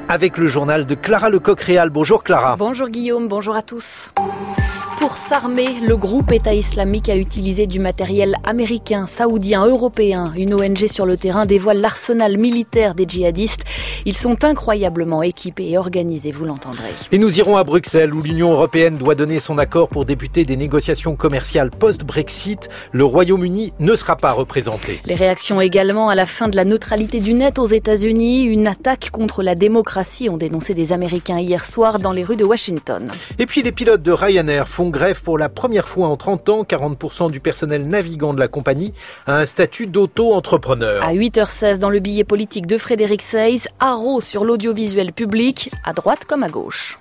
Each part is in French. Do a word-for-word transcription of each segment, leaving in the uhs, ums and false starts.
Avec le journal de Clara Lecoq-Réal. Bonjour Clara. Bonjour Guillaume, bonjour à tous. Pour s'armer, le groupe État islamique a utilisé du matériel américain, saoudien, européen. Une O N G sur le terrain dévoile l'arsenal militaire des djihadistes. Ils sont incroyablement équipés et organisés, vous l'entendrez. Et nous irons à Bruxelles où l'Union européenne doit donner son accord pour débuter des négociations commerciales post-Brexit. Le Royaume-Uni ne sera pas représenté. Les réactions également à la fin de la neutralité du net aux États-Unis. Une attaque contre la démocratie ont dénoncé des Américains hier soir dans les rues de Washington. Et puis les pilotes de Ryanair font grève pour la première fois en trente ans. quarante pour cent du personnel navigant de la compagnie a un statut d'auto-entrepreneur. À huit heures seize, dans le billet politique de Frédéric Seyss, haro sur l'audiovisuel public, à droite comme à gauche.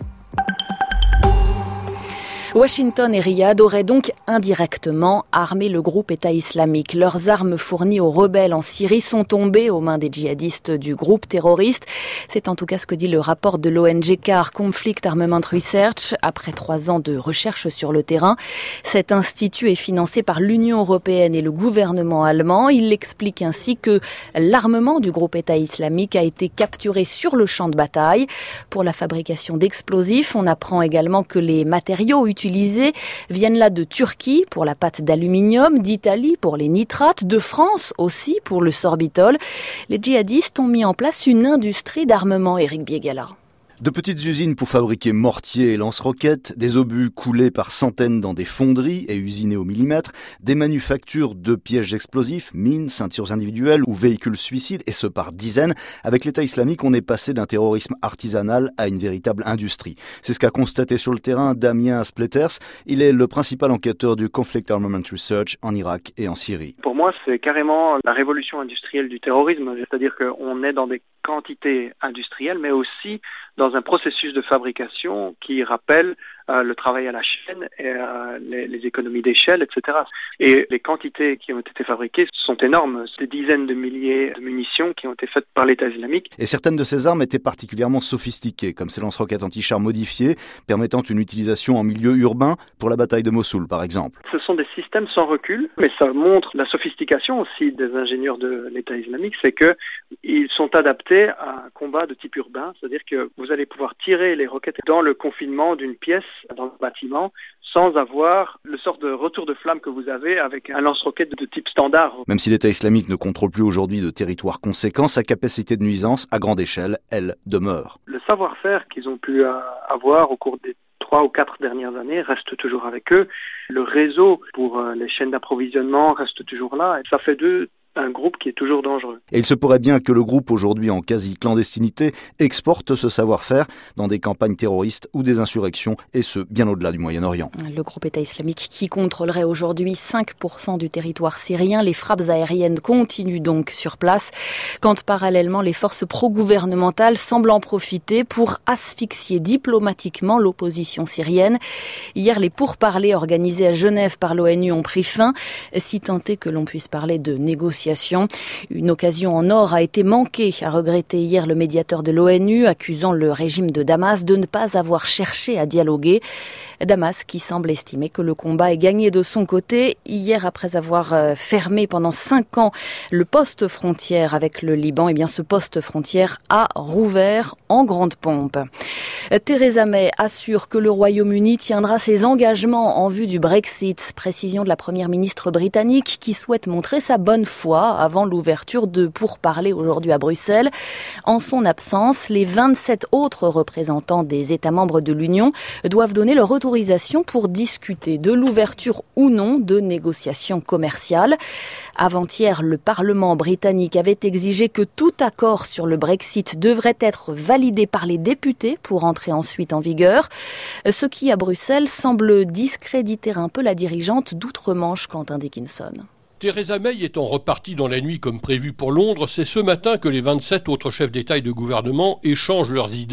Washington et Riyad auraient donc indirectement armé le groupe État islamique. Leurs armes fournies aux rebelles en Syrie sont tombées aux mains des djihadistes du groupe terroriste. C'est en tout cas ce que dit le rapport de l'O N G C A R, Conflict Armament Research. Après trois ans de recherche sur le terrain, cet institut est financé par l'Union européenne et le gouvernement allemand. Il explique ainsi que l'armement du groupe État islamique a été capturé sur le champ de bataille. Pour la fabrication d'explosifs, on apprend également que les matériaux utilisés utilisés viennent là de Turquie pour la pâte d'aluminium, d'Italie pour les nitrates, de France aussi pour le sorbitol. Les djihadistes ont mis en place une industrie d'armement, Éric Biégala. De petites usines pour fabriquer mortiers et lance-roquettes, des obus coulés par centaines dans des fonderies et usinés au millimètre, des manufactures de pièges explosifs, mines, ceintures individuelles ou véhicules suicides, et ce par dizaines. Avec l'État islamique, on est passé d'un terrorisme artisanal à une véritable industrie. C'est ce qu'a constaté sur le terrain Damien Spleters. Il est le principal enquêteur du Conflict Armament Research en Irak et en Syrie. Pour moi, c'est carrément la révolution industrielle du terrorisme, c'est-à-dire qu'on est dans des quantités industrielles, mais aussi dans un processus de fabrication qui rappelle euh, le travail à la chaîne et euh, les, les économies d'échelle, et cetera. Et les quantités qui ont été fabriquées sont énormes. C'est des dizaines de milliers de munitions qui ont été faites par l'État islamique. Et certaines de ces armes étaient particulièrement sophistiquées, comme ces lance-roquettes anti-chars modifiées, permettant une utilisation en milieu urbain pour la bataille de Mossoul, par exemple. Ce sont des systèmes sans recul, mais ça montre la sophistication aussi des ingénieurs de l'État islamique, c'est que ils sont adaptés à un combat de type urbain, c'est-à-dire que vous allez pouvoir tirer les roquettes dans le confinement d'une pièce, dans le bâtiment, sans avoir le sort de retour de flamme que vous avez avec un lance-roquette de type standard. Même si l'État islamique ne contrôle plus aujourd'hui de territoire conséquent, sa capacité de nuisance à grande échelle, elle, demeure. Le savoir-faire qu'ils ont pu avoir au cours des trois ou quatre dernières années reste toujours avec eux. Le réseau pour les chaînes d'approvisionnement reste toujours là et ça fait d'eux un groupe qui est toujours dangereux. Et il se pourrait bien que le groupe, aujourd'hui en quasi-clandestinité, exporte ce savoir-faire dans des campagnes terroristes ou des insurrections, et ce, bien au-delà du Moyen-Orient. Le groupe État islamique qui contrôlerait aujourd'hui cinq pour cent du territoire syrien. Les frappes aériennes continuent donc sur place, quand parallèlement les forces pro-gouvernementales semblent en profiter pour asphyxier diplomatiquement l'opposition syrienne. Hier, les pourparlers organisés à Genève par l'O N U ont pris fin, si tant est que l'on puisse parler de négociations. Une occasion en or a été manquée, a regretté hier le médiateur de l'O N U, accusant le régime de Damas de ne pas avoir cherché à dialoguer. Damas qui semble estimer que le combat est gagné de son côté. Hier, après avoir fermé pendant cinq ans le poste frontière avec le Liban, eh bien ce poste frontière a rouvert en grande pompe. Theresa May assure que le Royaume-Uni tiendra ses engagements en vue du Brexit. Précision de la première ministre britannique qui souhaite montrer sa bonne foi avant l'ouverture de pourparlers aujourd'hui à Bruxelles. En son absence, les vingt-sept autres représentants des États membres de l'Union doivent donner leur autorisation pour discuter de l'ouverture ou non de négociations commerciales. Avant-hier, le Parlement britannique avait exigé que tout accord sur le Brexit devrait être validé par les députés pour entrer ensuite en vigueur, ce qui à Bruxelles semble discréditer un peu la dirigeante d'outre-Manche, Quentin Dickinson. Theresa May étant repartie dans la nuit comme prévu pour Londres, c'est ce matin que les vingt-sept autres chefs d'État et de gouvernement échangent leurs idées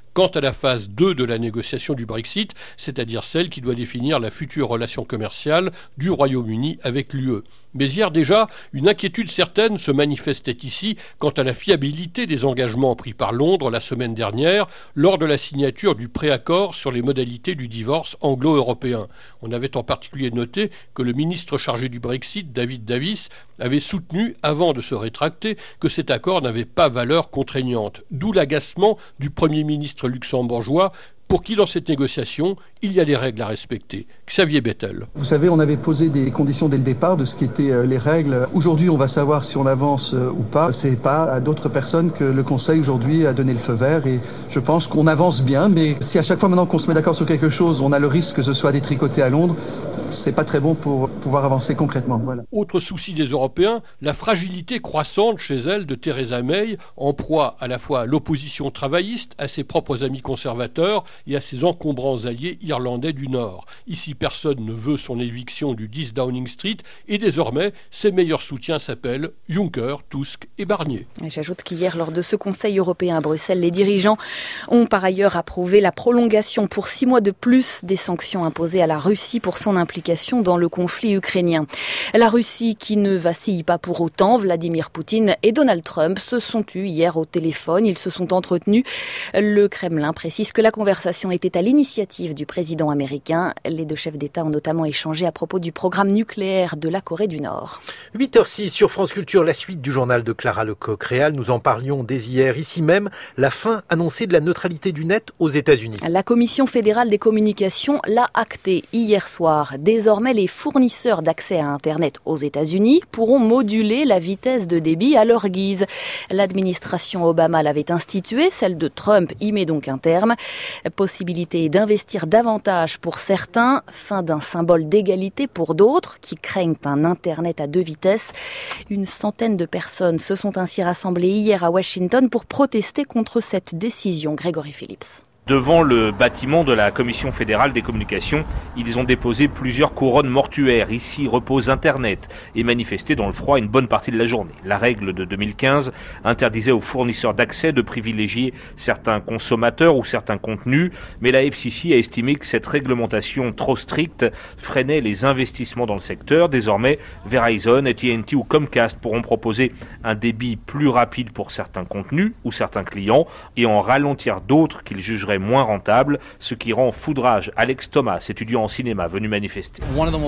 quant à la phase deux de la négociation du Brexit, c'est-à-dire celle qui doit définir la future relation commerciale du Royaume-Uni avec l'U E. Mais hier déjà, une inquiétude certaine se manifestait ici quant à la fiabilité des engagements pris par Londres la semaine dernière lors de la signature du préaccord sur les modalités du divorce anglo-européen. On avait en particulier noté que le ministre chargé du Brexit, David Davis, avait soutenu, avant de se rétracter, que cet accord n'avait pas valeur contraignante. D'où l'agacement du Premier ministre luxembourgeois, pour qui, dans cette négociation, il y a des règles à respecter. Xavier Bettel. Vous savez, on avait posé des conditions dès le départ de ce qui étaient les règles. Aujourd'hui, on va savoir si on avance ou pas. C'est pas à d'autres personnes que le Conseil aujourd'hui a donné le feu vert et je pense qu'on avance bien. Mais si à chaque fois maintenant qu'on se met d'accord sur quelque chose, on a le risque que ce soit détricoté à Londres, c'est pas très bon pour pouvoir avancer concrètement. Voilà. Autre souci des Européens, la fragilité croissante chez elle de Theresa May, en proie à la fois à l'opposition travailliste, à ses propres amis conservateurs et à ses encombrants alliés irlandais du Nord. Ici, personne ne veut son éviction du dix Downing Street et désormais, ses meilleurs soutiens s'appellent Juncker, Tusk et Barnier. Et j'ajoute qu'hier, lors de ce Conseil européen à Bruxelles, les dirigeants ont par ailleurs approuvé la prolongation pour six mois de plus des sanctions imposées à la Russie pour son implication dans le conflit ukrainien. La Russie qui ne vacille pas pour autant, Vladimir Poutine et Donald Trump se sont eus hier au téléphone. Ils se sont entretenus. Le Kremlin précise que la conversation était à l'initiative du président américain. Les deux chefs d'État ont notamment échangé à propos du programme nucléaire de la Corée du Nord. huit heures six sur France Culture, la suite du journal de Clara Lecoq-Réal. Nous en parlions dès hier, ici même, la fin annoncée de la neutralité du net aux États-Unis. La Commission fédérale des communications l'a acté hier soir. Désormais, les fournisseurs d'accès à Internet aux États-Unis pourront moduler la vitesse de débit à leur guise. L'administration Obama l'avait instituée, celle de Trump y met donc un terme. Possibilité d'investir davantage pour certains, fin d'un symbole d'égalité pour d'autres qui craignent un Internet à deux vitesses. Une centaine de personnes se sont ainsi rassemblées hier à Washington pour protester contre cette décision. Grégory Phillips. Devant le bâtiment de la Commission fédérale des communications, ils ont déposé plusieurs couronnes mortuaires. Ici repose Internet et manifesté dans le froid une bonne partie de la journée. La règle de deux mille quinze interdisait aux fournisseurs d'accès de privilégier certains consommateurs ou certains contenus, mais la F C C a estimé que cette réglementation trop stricte freinait les investissements dans le secteur. Désormais, Verizon, A T and T ou Comcast pourront proposer un débit plus rapide pour certains contenus ou certains clients et en ralentir d'autres qu'ils jugeraient moins rentable, ce qui rend foudrage Alex Thomas, étudiant en cinéma venu manifester.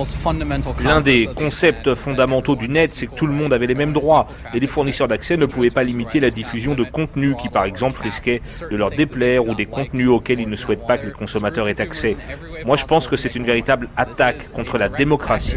L'un des concepts fondamentaux du net, c'est que tout le monde avait les mêmes droits et les fournisseurs d'accès ne pouvaient pas limiter la diffusion de contenus qui, par exemple, risquaient de leur déplaire ou des contenus auxquels ils ne souhaitent pas que les consommateurs aient accès. Moi, je pense que c'est une véritable attaque contre la démocratie.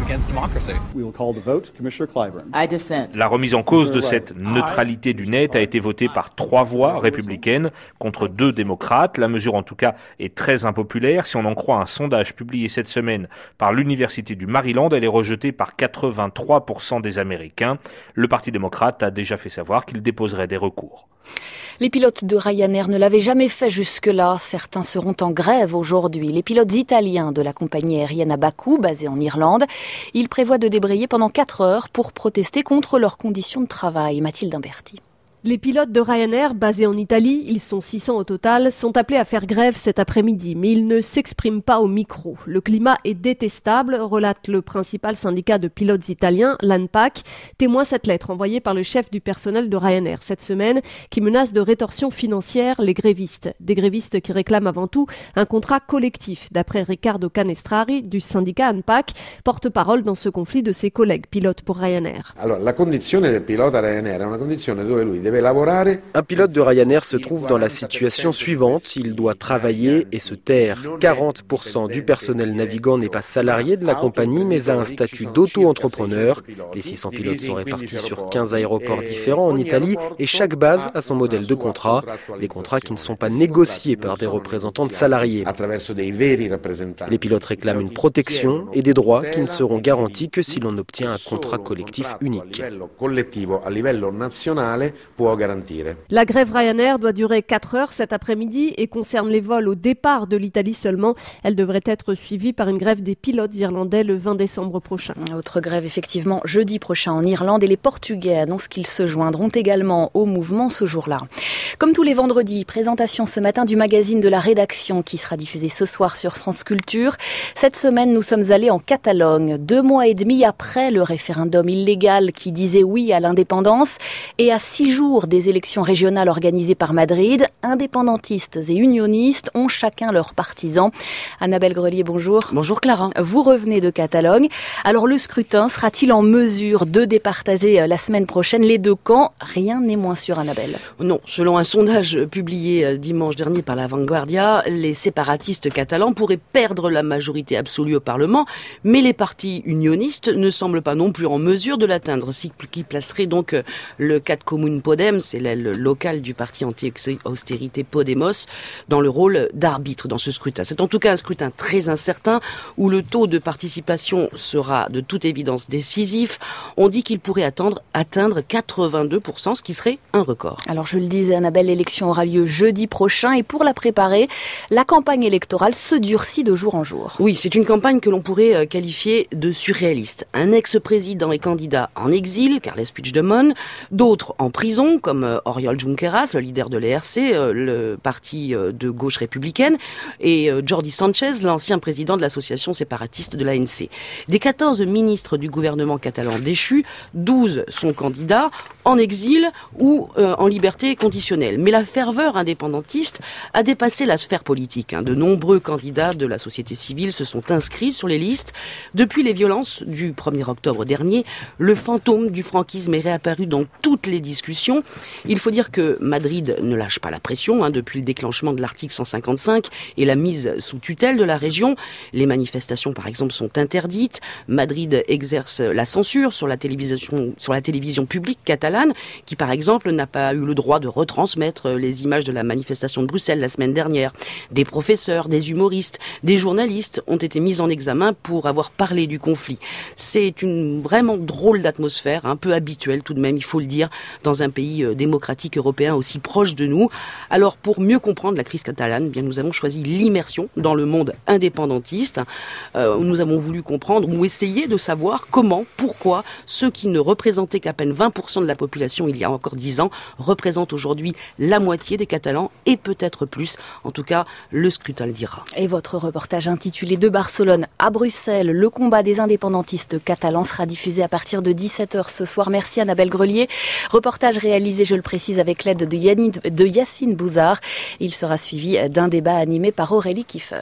La remise en cause de cette neutralité du net a été votée par trois voix républicaines contre deux démocrates. La mesure, en tout cas, est très impopulaire. Si on en croit un sondage publié cette semaine par l'Université du Maryland, elle est rejetée par quatre-vingt-trois pour cent des Américains. Le Parti démocrate a déjà fait savoir qu'il déposerait des recours. Les pilotes de Ryanair ne l'avaient jamais fait jusque-là. Certains seront en grève aujourd'hui. Les pilotes italiens de la compagnie aérienne à Bakou, basée en Irlande, ils prévoient de débrayer pendant quatre heures pour protester contre leurs conditions de travail. Mathilde Imberti. Les pilotes de Ryanair, basés en Italie, ils sont six cents au total, sont appelés à faire grève cet après-midi, mais ils ne s'expriment pas au micro. Le climat est détestable, relate le principal syndicat de pilotes italiens, l'ANPAC, témoin cette lettre envoyée par le chef du personnel de Ryanair cette semaine, qui menace de rétorsion financière les grévistes. Des grévistes qui réclament avant tout un contrat collectif, d'après Riccardo Canestrari du syndicat ANPAC, porte-parole dans ce conflit de ses collègues pilotes pour Ryanair. Alors, la condizione del pilota Ryanair è una condizione dove lui deve Un pilote de Ryanair se trouve dans la situation suivante, il doit travailler et se taire. quarante pour cent du personnel navigant n'est pas salarié de la compagnie mais a un statut d'auto-entrepreneur. Les six cents pilotes sont répartis sur quinze aéroports différents en Italie et chaque base a son modèle de contrat, des contrats qui ne sont pas négociés par des représentants de salariés. Les pilotes réclament une protection et des droits qui ne seront garantis que si l'on obtient un contrat collectif unique. può garantire. La grève Ryanair doit durer quatre heures cet après-midi et concerne les vols au départ de l'Italie seulement. Elle devrait être suivie par une grève des pilotes irlandais le vingt décembre prochain. Autre grève effectivement jeudi prochain en Irlande et les Portugais annoncent qu'ils se joindront également au mouvement ce jour-là. Comme tous les vendredis, présentation ce matin du magazine de la rédaction qui sera diffusé ce soir sur France Culture. Cette semaine, nous sommes allés en Catalogne, deux mois et demi après le référendum illégal qui disait oui à l'indépendance et à six jours des élections régionales organisées par Madrid, indépendantistes et unionistes ont chacun leurs partisans. Annabelle Grelier, bonjour. Bonjour Clara. Vous revenez de Catalogne. Alors le scrutin sera-t-il en mesure de départager la semaine prochaine les deux camps? Rien n'est moins sûr, Annabelle. Non, selon un sondage publié dimanche dernier par la Vanguardia, les séparatistes catalans pourraient perdre la majorité absolue au Parlement, mais les partis unionistes ne semblent pas non plus en mesure de l'atteindre, ce qui placerait donc le Cat Común Podem, c'est l'aile locale du parti anti-austérité Podemos, dans le rôle d'arbitre dans ce scrutin. C'est en tout cas un scrutin très incertain où le taux de participation sera de toute évidence décisif. On dit qu'il pourrait atteindre, atteindre quatre-vingt-deux pour cent, ce qui serait un record. Alors je le disais, Annabelle, l'élection aura lieu jeudi prochain et pour la préparer, la campagne électorale se durcit de jour en jour. Oui, c'est une campagne que l'on pourrait qualifier de surréaliste. Un ex-président et candidat en exil, Carles Puigdemont, d'autres en prison, comme Oriol Junqueras, le leader de l'E R C, le parti de gauche républicaine, et Jordi Sanchez, l'ancien président de l'association séparatiste de l'A N C. Des quatorze ministres du gouvernement catalan déchus, douze sont candidats en exil ou euh, en liberté conditionnelle. Mais la ferveur indépendantiste a dépassé la sphère politique. Hein. De nombreux candidats de la société civile se sont inscrits sur les listes. Depuis les violences du premier octobre dernier, le fantôme du franquisme est réapparu dans toutes les discussions. Il faut dire que Madrid ne lâche pas la pression hein, depuis le déclenchement de l'article cent cinquante-cinq et la mise sous tutelle de la région. Les manifestations, par exemple, sont interdites. Madrid exerce la censure sur la télévision, sur la télévision publique catalane, qui, par exemple, n'a pas eu le droit de retransmettre les images de la manifestation de Bruxelles la semaine dernière. Des professeurs, des humoristes, des journalistes ont été mis en examen pour avoir parlé du conflit. C'est une vraiment drôle d'atmosphère, un peu habituelle tout de même, il faut le dire, dans un pays démocratique européen aussi proche de nous. Alors, pour mieux comprendre la crise catalane, eh bien, nous avons choisi l'immersion dans le monde indépendantiste. Euh, nous avons voulu comprendre ou essayer de savoir comment, pourquoi, ceux qui ne représentaient qu'à peine vingt pour cent de la population il y a encore dix ans représentent aujourd'hui la moitié des Catalans et peut-être plus. En tout cas, le scrutin le dira. Et votre reportage intitulé De Barcelone à Bruxelles, le combat des indépendantistes catalans sera diffusé à partir de dix-sept heures ce soir. Merci Annabelle Grelier. Reportage réalisé, je le précise, avec l'aide de, Yannick, de Yacine Bouzard. Il sera suivi d'un débat animé par Aurélie Kiefer.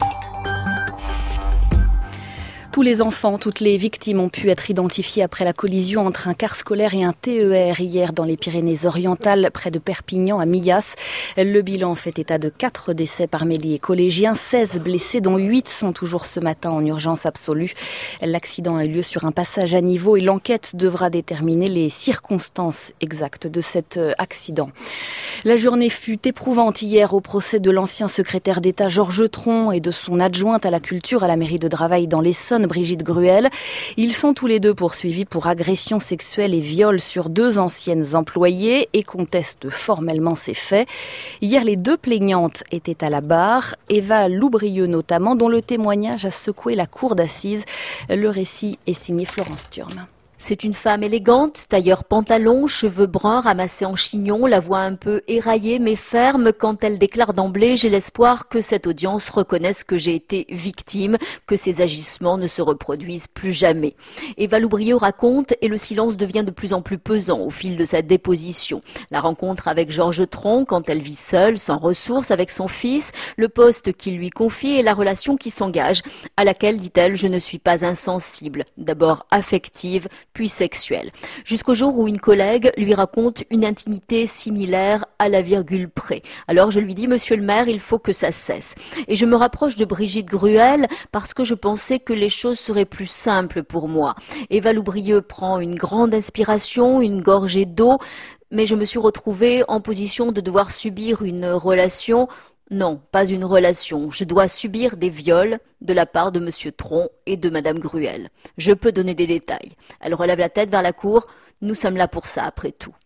Tous les enfants, toutes les victimes ont pu être identifiés après la collision entre un car scolaire et un T E R hier dans les Pyrénées-Orientales, près de Perpignan à Millas. Le bilan fait état de quatre décès parmi les collégiens, seize blessés dont huit sont toujours ce matin en urgence absolue. L'accident a eu lieu sur un passage à niveau et l'enquête devra déterminer les circonstances exactes de cet accident. La journée fut éprouvante hier au procès de l'ancien secrétaire d'État Georges Tron et de son adjointe à la culture à la mairie de Dravail dans l'Essonne, Brigitte Gruel. Ils sont tous les deux poursuivis pour agression sexuelle et viol sur deux anciennes employées et contestent formellement ces faits. Hier, les deux plaignantes étaient à la barre, Eva Loubrieux notamment, dont le témoignage a secoué la cour d'assises. Le récit est signé Florence Turme. C'est une femme élégante, tailleur pantalon, cheveux bruns ramassés en chignon, la voix un peu éraillée mais ferme quand elle déclare d'emblée « J'ai l'espoir que cette audience reconnaisse que j'ai été victime, que ces agissements ne se reproduisent plus jamais ». Eva Loubrieux raconte et le silence devient de plus en plus pesant au fil de sa déposition. La rencontre avec Georges Tron quand elle vit seule, sans ressources, avec son fils, le poste qu'il lui confie et la relation qui s'engage, à laquelle, dit-elle, je ne suis pas insensible, d'abord affective, puis sexuelle. Jusqu'au jour où une collègue lui raconte une intimité similaire à la virgule près. Alors je lui dis, monsieur le maire, il faut que ça cesse. Et je me rapproche de Brigitte Gruel parce que je pensais que les choses seraient plus simples pour moi. Eva Loubrieux prend une grande inspiration, une gorgée d'eau, mais je me suis retrouvée en position de devoir subir une relation. Non, pas une relation. Je dois subir des viols de la part de monsieur Tron et de madame Gruel. Je peux donner des détails. Elle relève la tête vers la cour. Nous sommes là pour ça, après tout.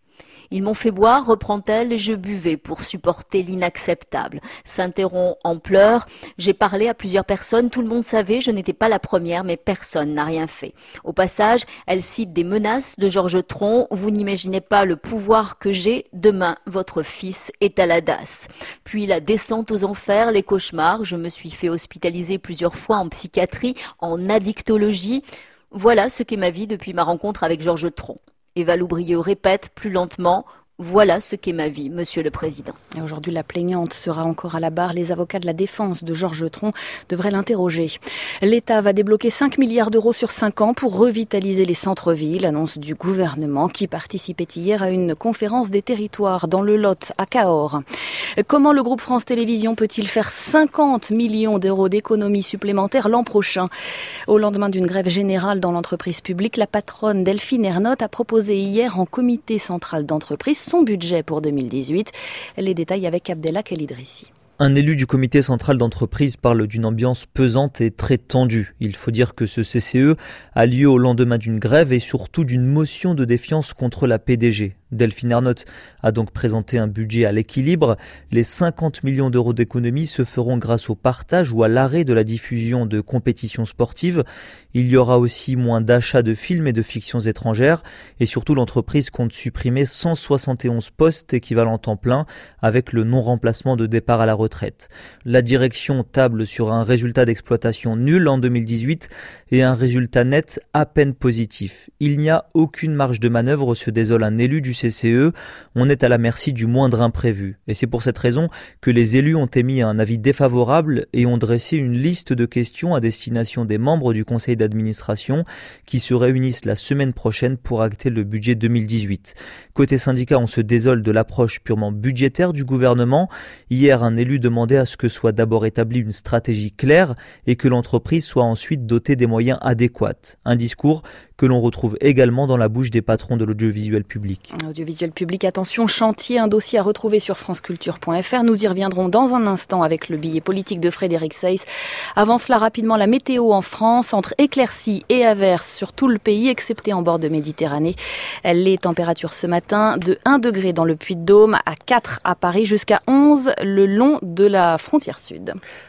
Ils m'ont fait boire, reprend-elle, et je buvais pour supporter l'inacceptable. S'interrompt en pleurs. J'ai parlé à plusieurs personnes, tout le monde savait, je n'étais pas la première, mais personne n'a rien fait. Au passage, elle cite des menaces de Georges Tron. Vous n'imaginez pas le pouvoir que j'ai. Demain, votre fils est à la D A S. Puis la descente aux enfers, les cauchemars. Je me suis fait hospitaliser plusieurs fois en psychiatrie, en addictologie. Voilà ce qu'est ma vie depuis ma rencontre avec Georges Tron. Eva Loubrieux répète plus lentement. Voilà ce qu'est ma vie, Monsieur le Président. Et aujourd'hui, la plaignante sera encore à la barre. Les avocats de la défense de Georges Tron devraient l'interroger. L'État va débloquer cinq milliards d'euros sur cinq ans pour revitaliser les centres-villes. Annonce du gouvernement qui participait hier à une conférence des territoires dans le Lot, à Cahors. Comment le groupe France Télévisions peut-il faire cinquante millions d'euros d'économies supplémentaires l'an prochain? Au lendemain d'une grève générale dans l'entreprise publique, la patronne Delphine Ernotte a proposé hier en comité central d'entreprise son budget pour deux mille dix-huit. Les détails avec Abdellah Kelidrissi. Un élu du comité central d'entreprise parle d'une ambiance pesante et très tendue. Il faut dire que ce C C E a lieu au lendemain d'une grève et surtout d'une motion de défiance contre la P D G. Delphine Ernotte a donc présenté un budget à l'équilibre. Les cinquante millions d'euros d'économies se feront grâce au partage ou à l'arrêt de la diffusion de compétitions sportives. Il y aura aussi moins d'achats de films et de fictions étrangères. Et surtout, l'entreprise compte supprimer cent soixante et onze postes équivalents temps plein avec le non-remplacement de départ à la retraite. La direction table sur un résultat d'exploitation nul en deux mille dix-huit et un résultat net à peine positif. Il n'y a aucune marge de manœuvre, se désole un élu du C C E. On est à la merci du moindre imprévu. Et c'est pour cette raison que les élus ont émis un avis défavorable et ont dressé une liste de questions à destination des membres du conseil d'administration qui se réunissent la semaine prochaine pour acter le budget deux mille dix-huit. Côté syndicat, on se désole de l'approche purement budgétaire du gouvernement. Hier, un élu demandait à ce que soit d'abord établie une stratégie claire et que l'entreprise soit ensuite dotée des moyens adéquats. Un discours que l'on retrouve également dans la bouche des patrons de l'audiovisuel public. Audiovisuel public, attention, chantier, un dossier à retrouver sur franceculture point f r. Nous y reviendrons dans un instant avec le billet politique de Frédéric Seyss. Avant cela, rapidement, la météo en France, entre éclaircies et averses sur tout le pays, excepté en bord de Méditerranée. Les températures ce matin de un degré dans le Puy-de-Dôme, à quatre à Paris, jusqu'à onze le long de la frontière sud.